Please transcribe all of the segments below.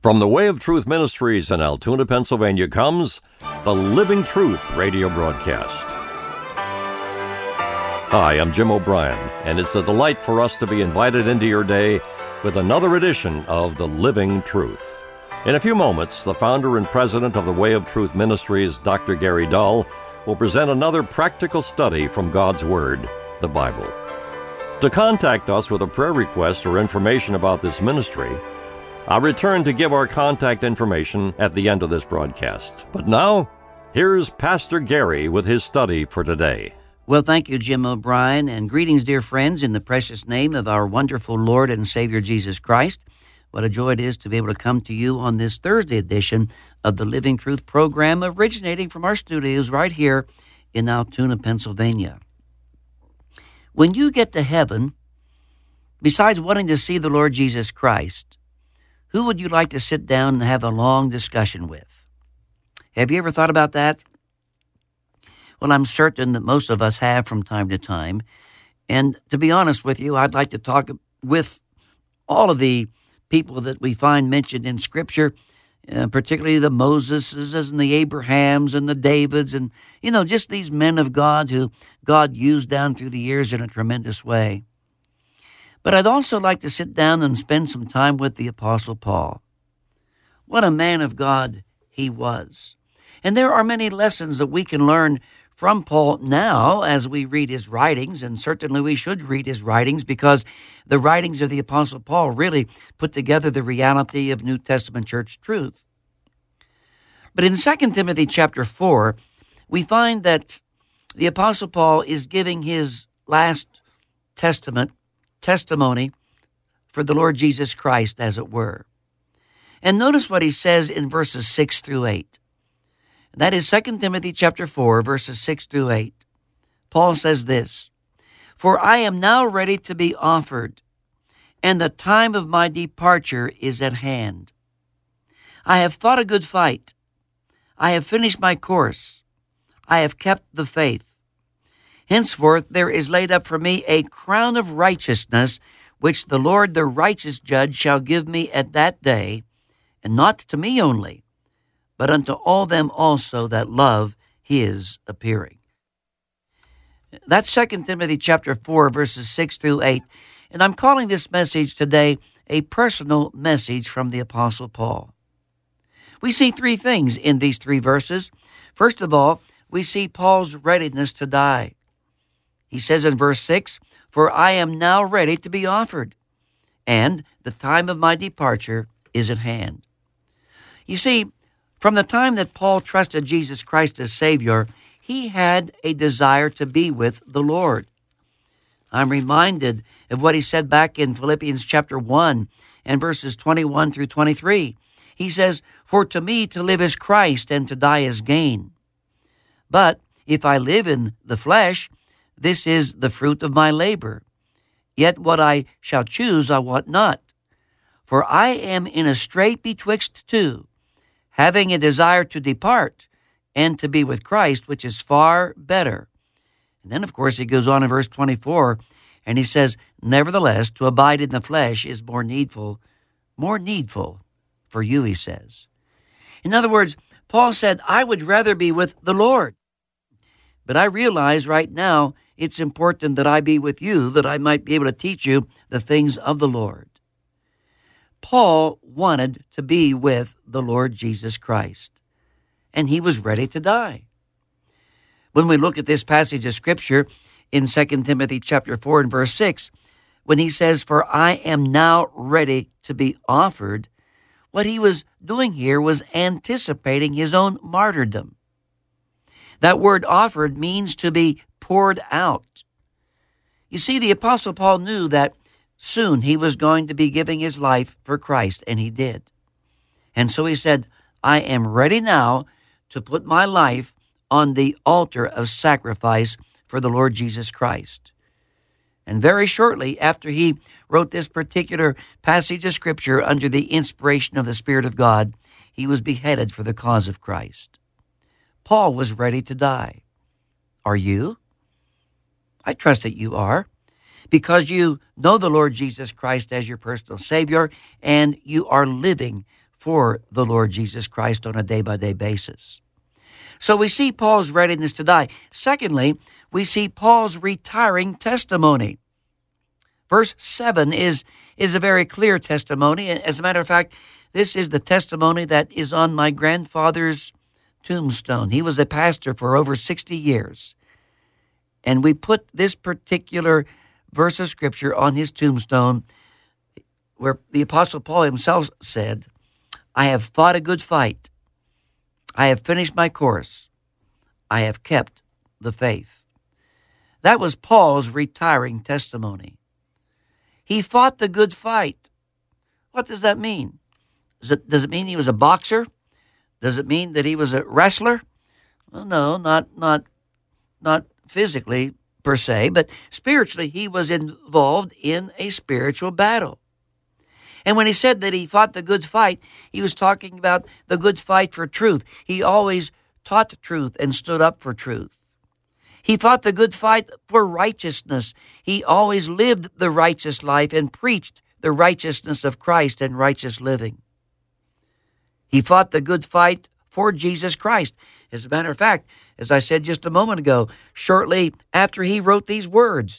From the Way of Truth Ministries in Altoona, Pennsylvania comes the Living Truth radio broadcast. Hi, I'm Jim O'Brien, and it's a delight for us to be invited into your day with another edition of the Living Truth. In a few moments, the founder and president of the Way of Truth Ministries, Dr. Gary Dull, will present another practical study from God's Word, the Bible. To contact us with a prayer request or information about this ministry, I'll return to give our contact information at the end of this broadcast. But now, here's Pastor Gary with his study for today. Well, thank you, Jim O'Brien, and greetings, dear friends, in the precious name of our wonderful Lord and Savior Jesus Christ. What a joy it is to be able to come to you on this Thursday edition of the Living Truth program, originating from our studios right here in Altoona, Pennsylvania. When you get to heaven, besides wanting to see the Lord Jesus Christ, who would you like to sit down and have a long discussion with? Have you ever thought about that? Well, I'm certain that most of us have from time to time. And to be honest with you, I'd like to talk with all of the people that we find mentioned in Scripture, particularly the Moseses and the Abrahams and the Davids and, just these men of God who God used down through the years in a tremendous way. But I'd also like to sit down and spend some time with the Apostle Paul. What a man of God he was. And there are many lessons that we can learn from Paul now as we read his writings, and certainly we should read his writings because the writings of the Apostle Paul really put together the reality of New Testament church truth. But in 2 Timothy chapter 4, we find that the Apostle Paul is giving his last testimony for the Lord Jesus Christ, as it were. And notice what he says in verses 6 through 8. That is 2 Timothy chapter 4, verses 6 through 8. Paul says this, "For I am now ready to be offered, and the time of my departure is at hand. I have fought a good fight. I have finished my course. I have kept the faith. Henceforth there is laid up for me a crown of righteousness, which the Lord the righteous judge shall give me at that day, and not to me only, but unto all them also that love his appearing." That's 2 Timothy chapter 4, verses 6 through 8. And I'm calling this message today a personal message from the Apostle Paul. We see three things in these three verses. First of all, we see Paul's readiness to die. He says in verse 6, "For I am now ready to be offered, and the time of my departure is at hand." You see, from the time that Paul trusted Jesus Christ as Savior, he had a desire to be with the Lord. I'm reminded of what he said back in Philippians chapter 1 and verses 21 through 23. He says, "For to me to live is Christ, and to die is gain. But if I live in the flesh, this is the fruit of my labor. Yet what I shall choose I want not. For I am in a strait betwixt two, having a desire to depart and to be with Christ, which is far better." And then, of course, he goes on in verse 24, and he says, "Nevertheless, to abide in the flesh is more needful for you," he says. In other words, Paul said, I would rather be with the Lord. But I realize right now it's important that I be with you, that I might be able to teach you the things of the Lord. Paul wanted to be with the Lord Jesus Christ, and he was ready to die. When we look at this passage of Scripture in 2 Timothy chapter 4 and verse 6, when he says, "For I am now ready to be offered," what he was doing here was anticipating his own martyrdom. That word offered means to be poured out. You see, the Apostle Paul knew that soon he was going to be giving his life for Christ, and he did. And so he said, I am ready now to put my life on the altar of sacrifice for the Lord Jesus Christ. And very shortly after he wrote this particular passage of Scripture under the inspiration of the Spirit of God, he was beheaded for the cause of Christ. Paul was ready to die. Are you? I trust that you are, because you know the Lord Jesus Christ as your personal Savior, and you are living for the Lord Jesus Christ on a day-by-day basis. So we see Paul's readiness to die. Secondly, we see Paul's retiring testimony. Verse 7 is a very clear testimony. As a matter of fact, this is the testimony that is on my grandfather's tombstone. He was a pastor for over 60 years. And we put this particular verse of Scripture on his tombstone where the Apostle Paul himself said, I have fought a good fight. I have finished my course. I have kept the faith. That was Paul's retiring testimony. He fought the good fight. What does that mean? Does it mean he was a boxer? Does it mean that he was a wrestler? Well, no, not physically per se, but spiritually he was involved in a spiritual battle. And when he said that he fought the good fight, he was talking about the good fight for truth. He always taught truth and stood up for truth. He fought the good fight for righteousness. He always lived the righteous life and preached the righteousness of Christ and righteous living. He fought the good fight for Jesus Christ. As a matter of fact, as I said just a moment ago, shortly after he wrote these words,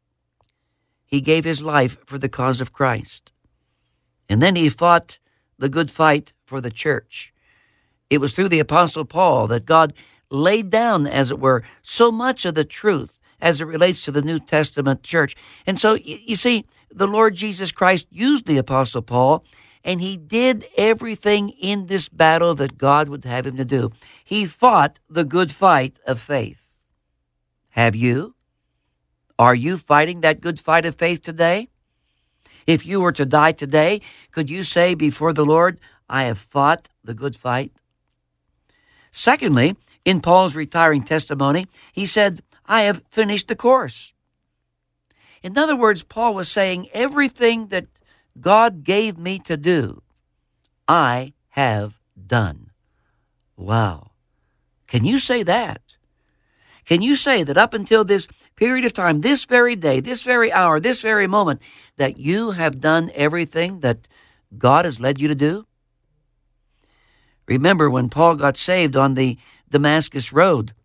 he gave his life for the cause of Christ. And then he fought the good fight for the church. It was through the Apostle Paul that God laid down, as it were, so much of the truth as it relates to the New Testament church. And so, you see, the Lord Jesus Christ used the Apostle Paul, and he did everything in this battle that God would have him to do. He fought the good fight of faith. Have you? Are you fighting that good fight of faith today? If you were to die today, could you say before the Lord, I have fought the good fight? Secondly, in Paul's retiring testimony, he said, I have finished the course. In other words, Paul was saying, everything that God gave me to do, I have done. Wow. Can you say that? Can you say that up until this period of time, this very day, this very hour, this very moment, that you have done everything that God has led you to do? Remember when Paul got saved on the Damascus Road,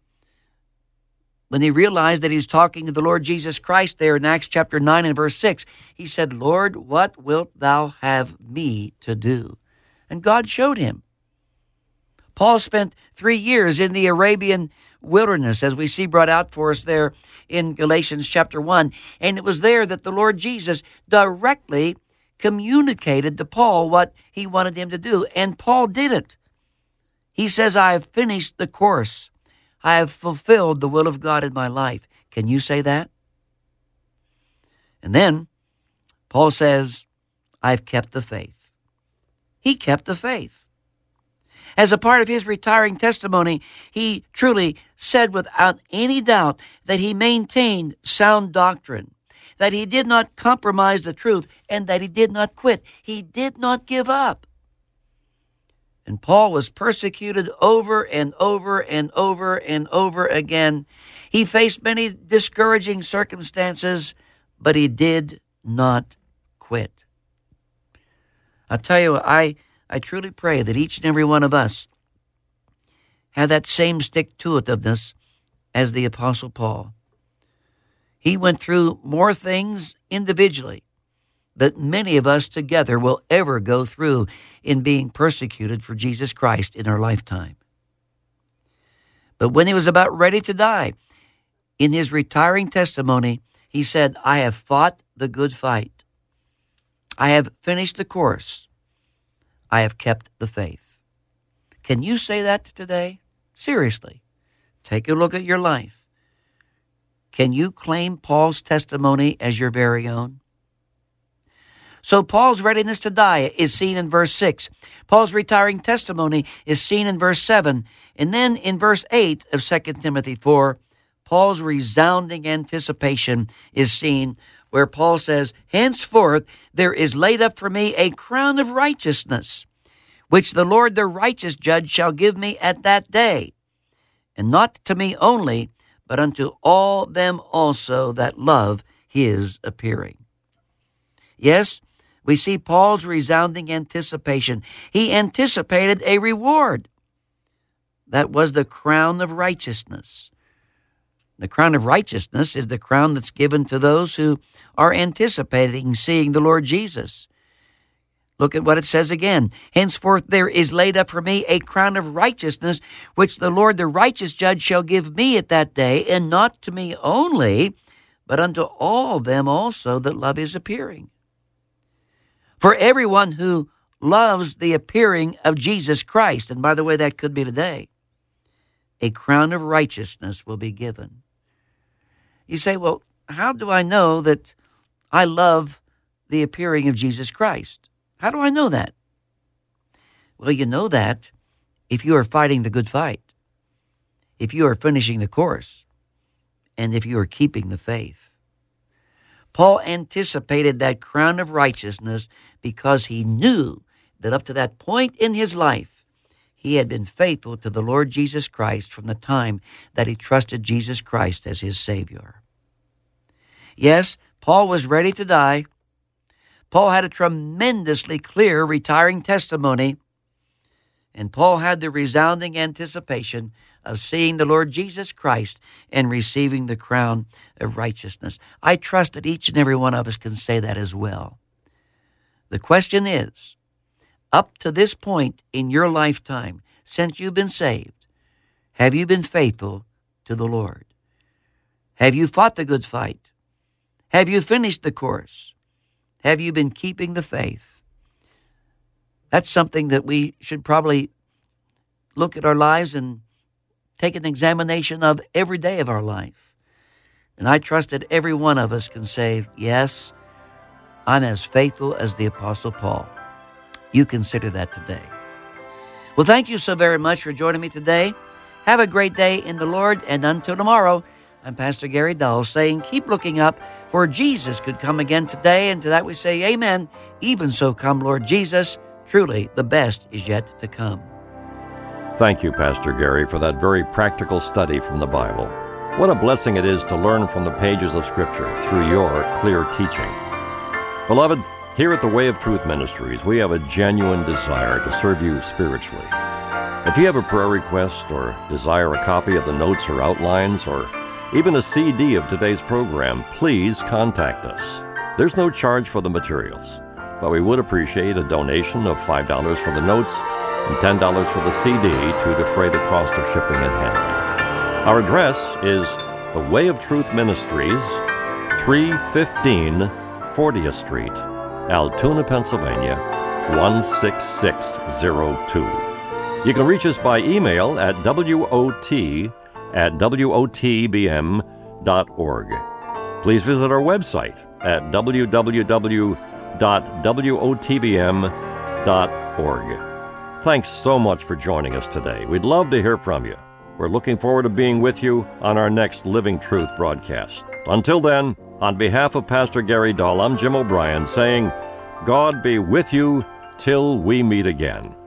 when he realized that he was talking to the Lord Jesus Christ there in Acts chapter 9 and verse 6, he said, Lord, what wilt thou have me to do? And God showed him. Paul spent 3 years in the Arabian wilderness, as we see brought out for us there in Galatians chapter 1. And it was there that the Lord Jesus directly communicated to Paul what he wanted him to do. And Paul did it. He says, I have finished the course. I have fulfilled the will of God in my life. Can you say that? And then Paul says, I've kept the faith. He kept the faith. As a part of his retiring testimony, he truly said without any doubt that he maintained sound doctrine, that he did not compromise the truth, and that he did not quit. He did not give up. And Paul was persecuted over and over and over and over again. He faced many discouraging circumstances, but he did not quit. I'll tell you, I truly pray that each and every one of us have that same stick-to-itiveness as the Apostle Paul. He went through more things individually that many of us together will ever go through in being persecuted for Jesus Christ in our lifetime. But when he was about ready to die, in his retiring testimony, he said, I have fought the good fight. I have finished the course. I have kept the faith. Can you say that today? Seriously, take a look at your life. Can you claim Paul's testimony as your very own? So Paul's readiness to die is seen in verse 6. Paul's retiring testimony is seen in verse 7. And then in verse 8 of 2 Timothy 4, Paul's resounding anticipation is seen, where Paul says, henceforth there is laid up for me a crown of righteousness, which the Lord the righteous judge shall give me at that day, and not to me only, but unto all them also that love his appearing. Yes, We see Paul's resounding anticipation. He anticipated a reward. That was the crown of righteousness. The crown of righteousness is the crown that's given to those who are anticipating seeing the Lord Jesus. Look at what it says again. Henceforth there is laid up for me a crown of righteousness, which the Lord the righteous judge shall give me at that day, and not to me only, but unto all them also that love his appearing. For everyone who loves the appearing of Jesus Christ, and by the way, that could be today, a crown of righteousness will be given. You say, well, how do I know that I love the appearing of Jesus Christ? How do I know that? Well, you know that if you are fighting the good fight, if you are finishing the course, and if you are keeping the faith. Paul anticipated that crown of righteousness because he knew that up to that point in his life, he had been faithful to the Lord Jesus Christ from the time that he trusted Jesus Christ as his Savior. Yes, Paul was ready to die. Paul had a tremendously clear retiring testimony, and Paul had the resounding anticipation of seeing the Lord Jesus Christ and receiving the crown of righteousness. I trust that each and every one of us can say that as well. The question is, up to this point in your lifetime, since you've been saved, have you been faithful to the Lord? Have you fought the good fight? Have you finished the course? Have you been keeping the faith? That's something that we should probably look at our lives and take an examination of every day of our life. And I trust that every one of us can say, yes, I'm as faithful as the Apostle Paul. You consider that today. Well, thank you so very much for joining me today. Have a great day in the Lord, and until tomorrow, I'm Pastor Gary Dull saying, keep looking up, for Jesus could come again today, and to that we say, amen. Even so come, Lord Jesus. Truly, the best is yet to come. Thank you, Pastor Gary, for that very practical study from the Bible. What a blessing it is to learn from the pages of Scripture through your clear teaching. Beloved, here at the Way of Truth Ministries, we have a genuine desire to serve you spiritually. If you have a prayer request or desire a copy of the notes or outlines or even a CD of today's program, please contact us. There's no charge for the materials, but we would appreciate a donation of $5 for the notes and $10 for the CD to defray the cost of shipping and handling. Our address is The Way of Truth Ministries, 315 40th Street, Altoona, Pennsylvania, 16602. You can reach us by email at wot@wotbm.org. Please visit our website at www.wotbm.org. Thanks so much for joining us today. We'd love to hear from you. We're looking forward to being with you on our next Living Truth broadcast. Until then, on behalf of Pastor Gary Dull, I'm Jim O'Brien saying, God be with you till we meet again.